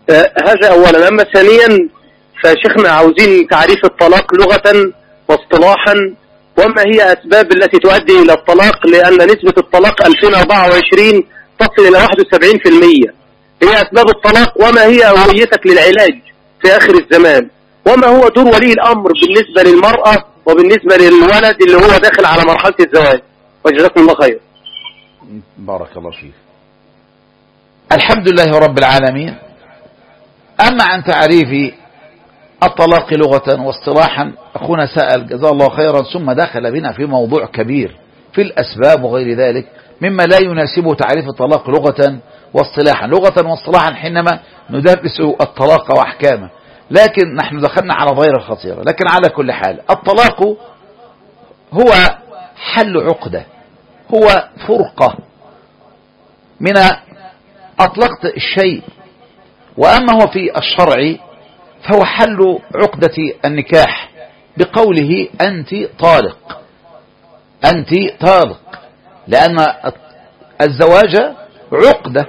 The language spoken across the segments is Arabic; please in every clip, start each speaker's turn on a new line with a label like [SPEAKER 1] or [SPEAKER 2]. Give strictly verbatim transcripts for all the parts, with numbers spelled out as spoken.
[SPEAKER 1] آه هذا أولا. أما ثانيا فشيخنا عاوزين تعريف الطلاق لغة واصطلاحا، وما هي أسباب التي تؤدي إلى الطلاق، لأن نسبة الطلاق ألفين وأربعة وعشرين تصل إلى واحد وسبعين بالمئة. هي أسباب الطلاق، وما هي أولويتك للعلاج في آخر الزمان، وما هو دور ولي الأمر بالنسبة للمرأة وبالنسبة للولد اللي هو داخل على مرحلة الزواج. وجزاكم الله خير.
[SPEAKER 2] بارك الله فيك. الحمد لله رب العالمين. أما عن تعريف الطلاق لغة واصطلاحا، أخونا سأل جزاه الله خيرا ثم دخل بنا في موضوع كبير في الأسباب وغير ذلك مما لا يناسبه تعريف الطلاق لغة واصطلاحا. لغة واصطلاحا حينما ندرس الطلاق وأحكامه، لكن نحن دخلنا على ضيرة خطيرة. لكن على كل حال الطلاق هو حل عقدة، هو فرقة من أطلقت الشيء. وأما هو في الشرع فهو حل عقدة النكاح بقوله أنت طالق، أنت طالق، لأن الزواج عقدة.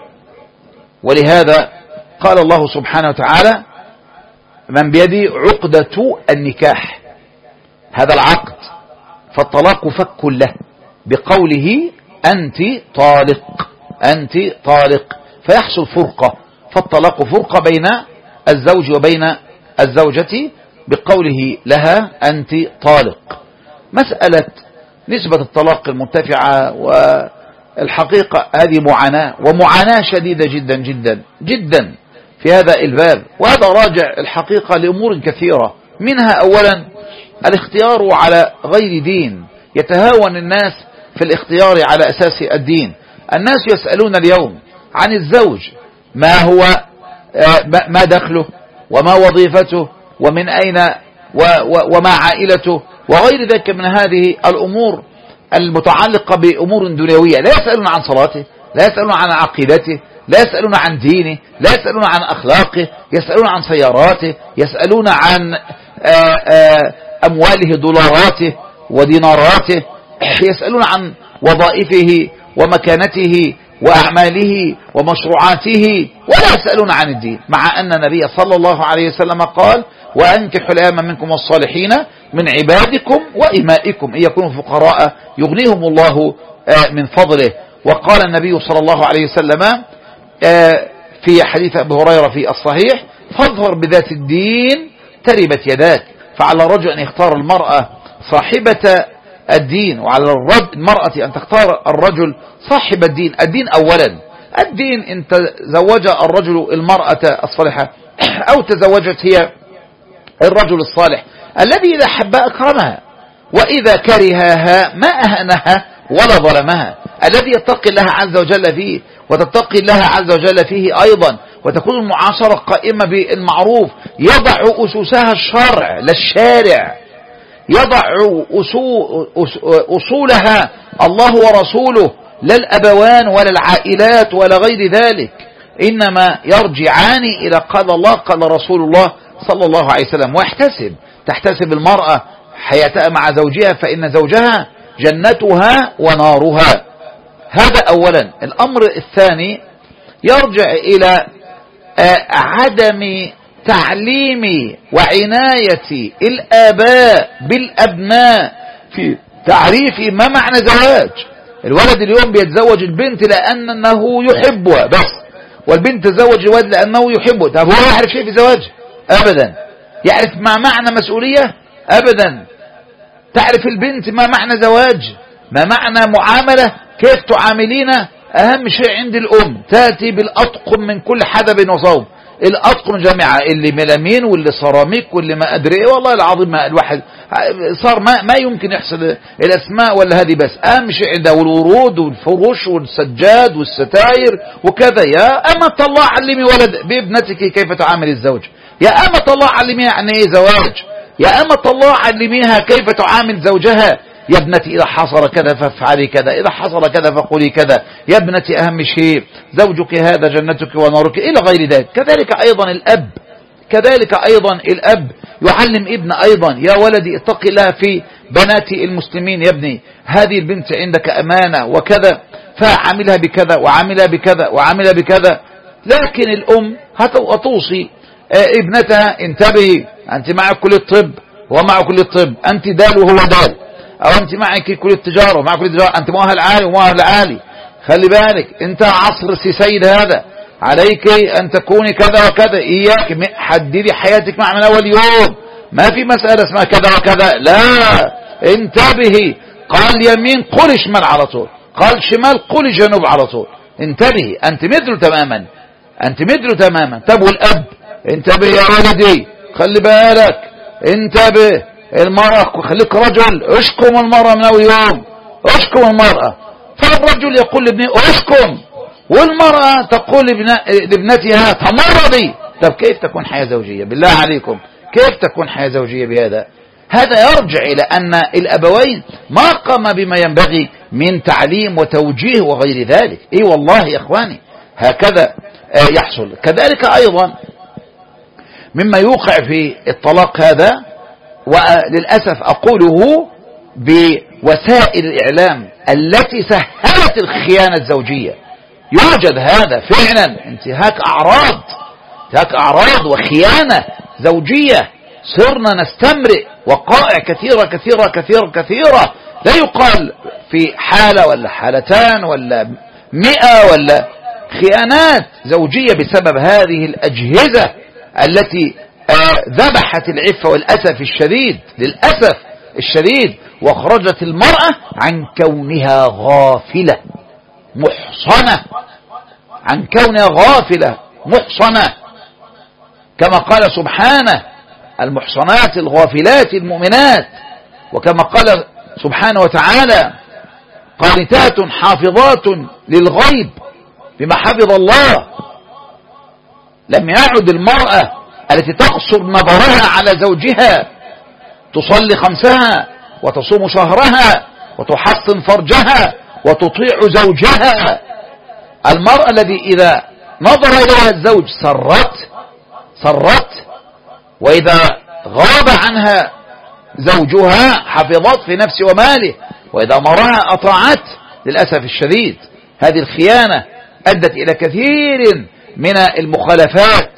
[SPEAKER 2] ولهذا قال الله سبحانه وتعالى من بيده عقدة النكاح، هذا العقد، فالطلاق فك له بقوله أنت طالق، أنت طالق، فيحصل فرقة. فالطلاق فرقة بين الزوج وبين الزوجة بقوله لها أنت طالق. مسألة نسبة الطلاق المرتفعة والحقيقة هذه معاناة، ومعاناة شديدة جدا جدا جدا في هذا الباب. وهذا راجع الحقيقة لأمور كثيرة، منها أولا الاختيار على غير دين. يتهاون الناس في الاختيار على أساس الدين. الناس يسألون اليوم عن الزوج ما هو ما دخله وما وظيفته ومن أين وما عائلته وغير ذلك من هذه الأمور المتعلقة بأمور دنيوية. لا يسألون عن صلاته، لا يسألون عن عقيدته، لا يسألون عن دينه، لا يسألون عن أخلاقه، يسألون عن سياراته، يسألون عن أمواله دولاراته وديناراته، يسألون عن وظائفه ومكانته وأعماله ومشروعاته، ولا يسألون عن الدين، مع أن النبي صلى الله عليه وسلم قال وأنكحوا الأيام منكم والصالحين من عبادكم وإمائكم إن يكونوا فقراء يغنيهم الله من فضله. وقال النبي صلى الله عليه وسلم في حديث أبي هريرة في الصحيح فاظهر بذات الدين تربت يداك. فعلى الرجل أن يختار المرأة صاحبة الدين، وعلى المرأة أن تختار الرجل صاحب الدين. الدين أولا، الدين إن تزوج الرجل المرأة الصالحة أو تزوجت هي الرجل الصالح الذي إذا حب أكرمها وإذا كرهها ما أهنها ولا ظلمها، الذي يتقي الله عز وجل فيه وتتقي الله عز وجل فيه أيضا، وتكون المعاشرة قائمة بالمعروف، يضع أسسها الشرع لا الشارع، يضع أصولها الله ورسوله لا الأبوان ولا العائلات ولا غير ذلك، إنما يرجعان إلى قال الله قال رسول الله صلى الله عليه وسلم. واحتسب، تحتسب المرأة حياتها مع زوجها فإن زوجها جنتها ونارها. هذا أولا. الأمر الثاني يرجع إلى عدم تعليم وعناية الآباء بالأبناء في تعريف ما معنى زواج. الولد اليوم بيتزوج البنت لأنه يحبها بس، والبنت تزوج الولد لأنه يحبه. طب هو يعرف شيء في زواج؟ أبدا. يعرف ما معنى مسؤولية؟ أبدا. تعرف البنت ما معنى زواج، ما معنى معاملة، كيف تعاملين؟ أهم شيء عند الأم تأتي بالأطقم من كل حدب وصوب، الأطقم جميعا، اللي ملامين واللي سيراميك واللي ما أدري إيه. والله العظيم ما الواحد صار ما ما يمكن يحصل الأسماء ولا هذه بس. أهم شيء عنده والورود والفروش والسجاد والستاير وكذا. يا أمة الله علمي ولد بابنتك كيف تعامل الزوج، يا أمة الله علميها عن إيه زواج، يا أمة الله علميها كيف تعامل زوجها. يا ابنتي إذا حصل كذا فافعلي كذا، إذا حصل كذا فقولي كذا، يا ابنتي أهم شيء زوجك هذا جنتك ونارك إلى غير ذلك. كذلك أيضا الأب، كذلك أيضا الأب يعلم ابن أيضا يا ولدي اتق الله في بنات المسلمين، يا ابني هذه البنت عندك أمانة وكذا، فعملها بكذا وعملها بكذا وعملها بكذا. لكن الأم هتوصي ابنتها انتبهي، أنت معك كلية الطب ومعه كلية الطب، أنت دال وهو دال، أو أنت معك كلية التجارة ومعك كلية التجارة، أنت مؤهل عالي ومؤهل عالي، خلي بالك أنت عصر السيد هذا، عليك أن تكوني كذا وكذا، إياك حددي حياتك مع من أول يوم، ما في مسألة اسمها كذا وكذا، لا انتبهي، قال يمين قل شمال على طول، قال شمال قل جنوب على طول، انتبهي أنت مثله تماما، أنت مثله تماما. طب والأب انتبه يا ولدي، خلي بالك انتبه، المرأة خليك رجل، اشكم المرأة من أول يوم، اشكم المرأة، فالرجل يقول لابنه اشكم، والمرأة تقول لابنتها تمرضي. طب كيف تكون حياة زوجية؟ بالله عليكم كيف تكون حياة زوجية بهذا؟ هذا يرجع إلى أن الأبوين ما قام بما ينبغي من تعليم وتوجيه وغير ذلك. اي والله يا إخواني هكذا يحصل. كذلك أيضا مما يوقع في الطلاق هذا، وللأسف أقوله بوسائل الإعلام التي سهلت الخيانة الزوجية، يوجد هذا فعلا انتهاك أعراض، انتهاك أعراض وخيانة زوجية، صرنا نستمرئ وقائع كثيرة كثيرة كثيرة كثيرة، لا يقال في حالة ولا حالتان ولا مئة ولا خيانات زوجية بسبب هذه الأجهزة التي ذبحت العفة والأسف الشديد للأسف الشديد، واخرجت المرأة عن كونها غافلة محصنة، عن كونها غافلة محصنة، كما قال سبحانه المحصنات الغافلات المؤمنات، وكما قال سبحانه وتعالى قانتات حافظات للغيب بما حفظ الله. لم يعد المرأة التي تقصر نظرها على زوجها تصلي خمسها وتصوم شهرها وتحصن فرجها وتطيع زوجها. المرأة الذي إذا نظر إليها الزوج سرت سرت، وإذا غاب عنها زوجها حفظت في نفسه وماله، وإذا مرها أطاعت. للأسف الشديد هذه الخيانة أدت إلى كثير من المخالفات،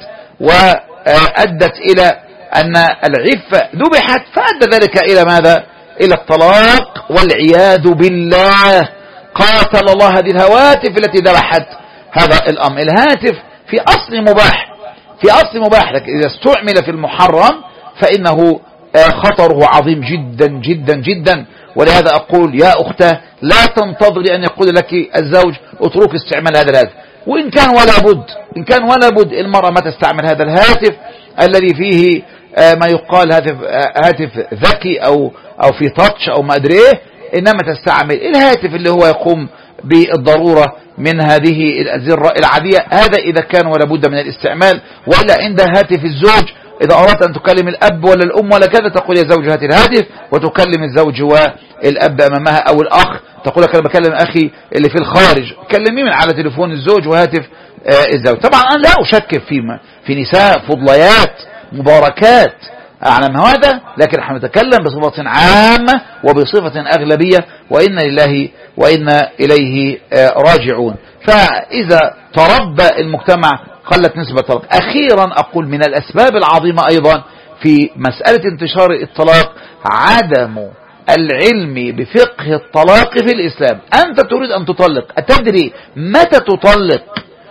[SPEAKER 2] وأدت إلى أن العفة ذبحت، فأدى ذلك إلى ماذا؟ إلى الطلاق والعياذ بالله. قاتل الله هذه الهواتف التي ذبحت هذا الأمر. الهاتف في أصل مباح، في أصل مباح، لكن إذا استعمل في المحرم فإنه خطره عظيم جدا جدا جدا. ولهذا أقول يا أختاه لا تنتظري أن يقول لك الزوج اترك استعمال هذا الهاتف، وإن كان ولا بد إن كان ولا بد المرأة ما تستعمل هذا الهاتف الذي فيه ما يقال هاتف هاتف ذكي أو أو في تاتش أو ما أدري إيه، إنما تستعمل الهاتف اللي هو يقوم بالضرورة من هذه الأزرة العادية. هذا إذا كان ولا بد من الاستعمال. وإلا عند هاتف الزوج إذا أردت أن تكلم الأب ولا الأم ولا كذا تقول يا زوج هات الهاتف، وتكلم الزوج والأب أمامها أو الأخ تقول لك أنا بكلم أخي اللي في الخارج، كلميه من على تليفون الزوج وهاتف الزوج. طبعا أنا لا أشكك فيما في نساء فضليات مباركات أعلم هذا، لكن نحن نتكلم بصفة عامة وبصفة أغلبية، وإن لله وإنا إليه راجعون. فإذا تربى المجتمع قلت نسبة الطلاق. أخيرا أقول من الأسباب العظيمة أيضا في مسألة انتشار الطلاق عدم العلم بفقه الطلاق في الإسلام. أنت تريد أن تطلق، أتدري متى تطلق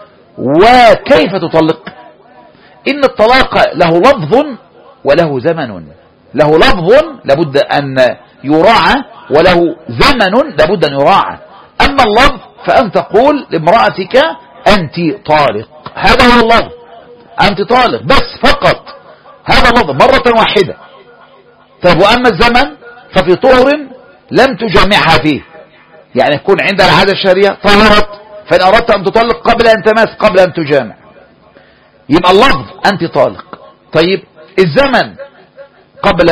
[SPEAKER 2] وكيف تطلق؟ إن الطلاق له لفظ وله زمن، له لفظ لابد أن يراعى وله زمن لابد أن يراعى. أما اللفظ فأن تقول لامرأتك أنت طالق، هذا هو اللفظ، أنت طالق بس فقط، هذا اللفظ مرة واحدة. طيب وأما الزمن ففي طهر لم تجمعها فيه، يعني يكون عندها العادة الشهرية طهرت، فإن أردت أن تطلق قبل أن تماس قبل أن تجامع يبقى اللفظ أنت طالق. طيب الزمن قبل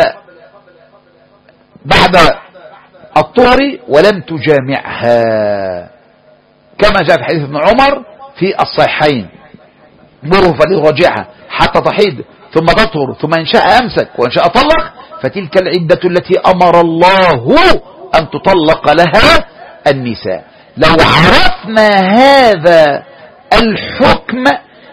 [SPEAKER 2] بعد الطهر ولم تجامعها، كما جاء في حديث ابن عمر في الصحيحين مره فليراجعها حتى تحيض ثم تطهر ثم إن شاء أمسك وإن شاء طلق، فتلك العدة التي أمر الله أن تطلق لها النساء. لو عرفنا هذا الحكم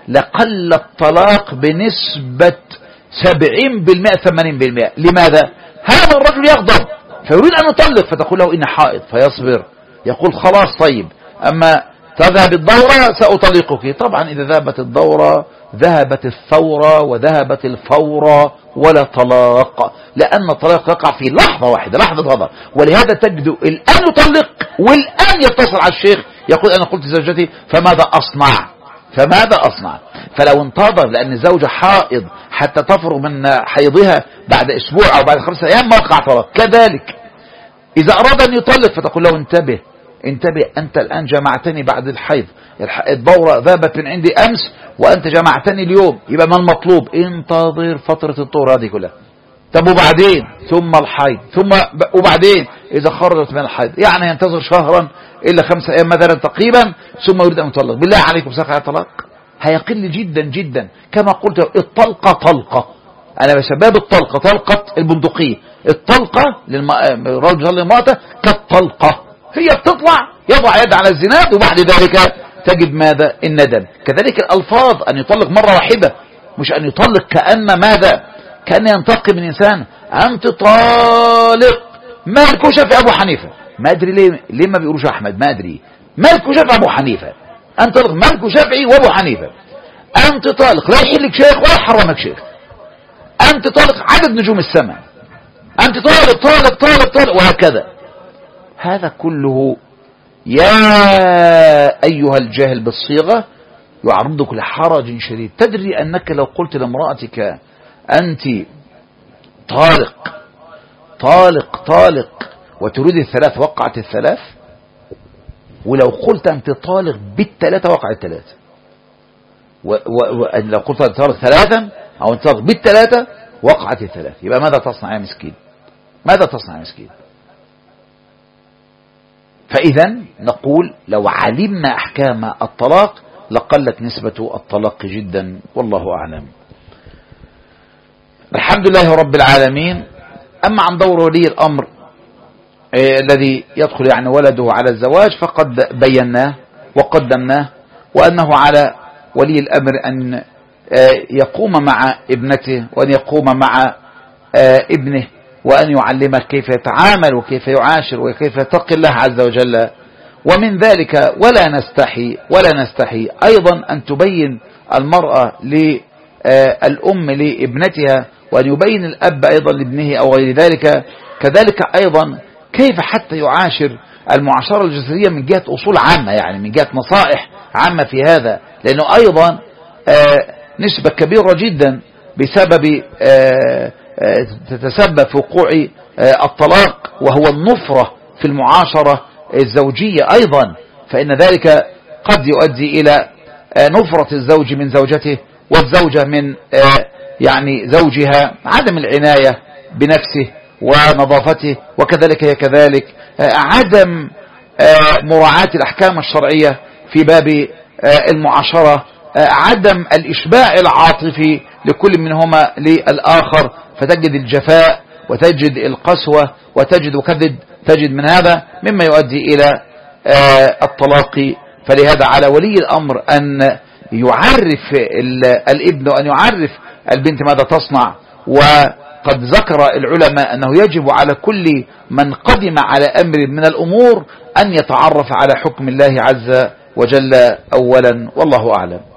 [SPEAKER 2] لقل الطلاق بنسبة سبعين بالمئة ثمانين بالمئة. لماذا؟ هذا الرجل يغضب فيريد أن يطلق، فتقول له إن حائض، فيصبر، يقول خلاص طيب أما تذهب الدورة سأطلقك. طبعا إذا ذهبت الدورة ذهبت الثورة وذهبت الفورة ولا طلاق، لأن الطلاق يقع في لحظة واحدة، لحظة غضب. ولهذا تجد الآن يطلق والآن يتصل على الشيخ يقول أنا قلت زوجتي فماذا أصنع فماذا أصنع فلو انتظر لأن الزوجة حائض حتى تفرغ من حيضها بعد أسبوع أو بعد خمسة أيام ما وقع طلاق. كذلك إذا أراد أن يطلق فتقول له انتبه انتبه أنت الآن جمعتني بعد الحيض، الدورة ذهبت من عندي أمس وأنت جمعتني اليوم، يبقى ما المطلوب؟ انتظر فترة الطهر هذه كلها. طب وبعدين ثم الحيض ثم وبعدين إذا خرجت من الحيض يعني ينتظر شهرا إلا خمسة أيام مثلا تقريبا ثم يريد أن يطلق. بالله عليكم ساقع الطلاق هيقل جدا جدا. كما قلت الطلقة طلقة، أنا بسبب الطلقة طلقة البندقية، الطلقة للرجل للمرأة كالطلقة، هي بتطلع يضع يد على الزناد وبعد ذلك تجد ماذا؟ الندم. كذلك الألفاظ أن يطلق مرة واحدة مش أن يطلق كأن ماذا؟ كأن ينتقي من إنسان أنت طالق. مالك وشافعي أبو حنيفة، ما أدري ليه ليه ما بيقولوش أحمد، ما أدري مالك وشافعي أبو حنيفة، أنت طالق مالك وشافعي وأبو حنيفة، أنت طالق لا يحلك شيخ ولا يحرمك شيخ، أنت طالق عدد نجوم السماء، أنت طالق طالق طالق طالق وهكذا. هذا كله يا أيها الجاهل بالصيغة يعرضك لحرج شديد. تدري أنك لو قلت لامرأتك أنت طالق طالق طالق وتريد الثلاث وقعت الثلاث، ولو قلت أنت طالق بالثلاثة وقع الثلاثة، ولو قلت أنت طالق ثلاثا أو أنت طالق بالثلاثة وقعت الثلاث. يبقى ماذا تصنع يا مسكين؟ ماذا تصنع يا مسكين؟ فإذا نقول لو علمنا أحكام الطلاق لقلت نسبة الطلاق جدا، والله أعلم. الحمد لله رب العالمين. أما عن دور ولي الأمر إيه الذي يدخل يعني ولده على الزواج فقد بيناه وقدمناه، وأنه على ولي الأمر أن يقوم مع ابنته وأن يقوم مع ابنه وأن يعلمه كيف يتعامل وكيف يعاشر وكيف يتقي الله عز وجل. ومن ذلك ولا نستحي ولا نستحي أيضا أن تبين المرأة للأم لابنتها وأن يبين الأب أيضا لابنه أو غير ذلك. كذلك أيضا كيف حتى يعاشر المعاشرة الجسدية من جهة أصول عامة، يعني من جهة نصائح عامة في هذا، لأنه أيضا نسبة كبيرة جدا بسبب تتسبب في وقوع الطلاق وهو النفرة في المعاشرة الزوجية أيضا، فإن ذلك قد يؤدي إلى نفرة الزوج من زوجته والزوجة من يعني زوجها، عدم العناية بنفسه ونظافته، وكذلك هي كذلك عدم مراعاة الأحكام الشرعية في باب المعاشرة، عدم الإشباع العاطفي لكل منهما للآخر، فتجد الجفاء وتجد القسوة وتجد وكذب تجد من هذا مما يؤدي إلى الطلاق. فلهذا على ولي الأمر أن يعرف الابن وأن يعرف البنت ماذا تصنع. وقد ذكر العلماء أنه يجب على كل من قدم على أمر من الأمور أن يتعرف على حكم الله عز وجل أولا، والله أعلم.